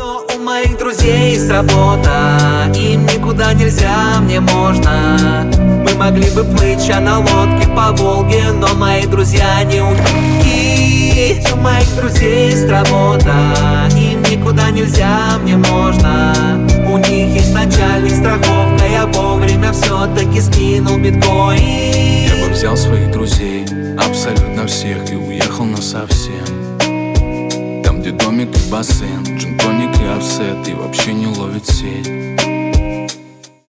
Но у моих друзей есть работа, им никуда нельзя, мне можно. Мы могли бы плыть на лодке по Волге, но мои друзья не умеют. У моих друзей есть работа, им никуда нельзя, мне можно. У них есть начальник, страховка, я вовремя все-таки скинул биткоин. Я бы взял своих друзей, абсолютно всех, и уехал насовсем. Там, где домик и бассейн, джин-тоник и офсет, и вообще не ловит сеть.